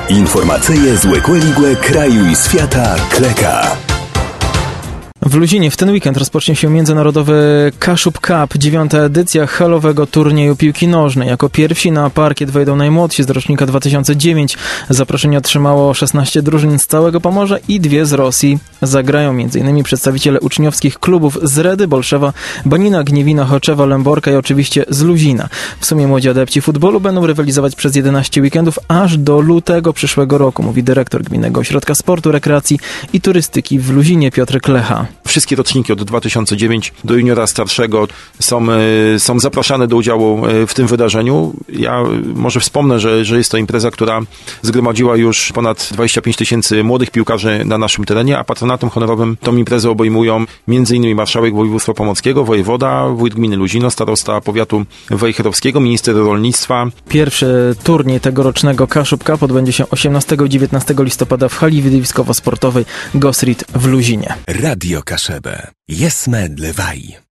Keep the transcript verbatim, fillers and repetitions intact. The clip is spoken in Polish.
Informacje z Łekłe kraju i świata Kleka. W Luzinie w ten weekend rozpocznie się międzynarodowy Kaszub Cup, dziewiąta edycja halowego turnieju piłki nożnej. Jako pierwsi na parkiet wejdą najmłodsi z rocznika dwa tysiące dziewiątego. Zaproszenie otrzymało szesnaście drużyn z całego Pomorza i dwie z Rosji. Zagrają m.in. przedstawiciele uczniowskich klubów z Redy, Bolszewa, Banina, Gniewina, Choczewa, Lęborka i oczywiście z Luzina. W sumie młodzi adepci futbolu będą rywalizować przez jedenaście weekendów aż do lutego przyszłego roku, mówi dyrektor Gminnego Ośrodka Sportu, Rekreacji i Turystyki w Luzinie Piotr Klecha. Wszystkie roczniki od dwa tysiące dziewiątego do juniora starszego są, są zapraszane do udziału w tym wydarzeniu. Ja może wspomnę, że, że jest to impreza, która zgromadziła już ponad dwadzieścia pięć tysięcy młodych piłkarzy na naszym terenie, a patronatem honorowym tą imprezę obejmują m.in. marszałek województwa pomorskiego, wojewoda, wójt gminy Luzino, starosta powiatu wejherowskiego, minister rolnictwa. Pierwszy turniej tegorocznego Kaszub Cup odbędzie się osiemnastego i dziewiętnastego listopada w hali widowiskowo-sportowej Gosrit w Luzinie. Radio Kaszebę. Jesme dlewaj.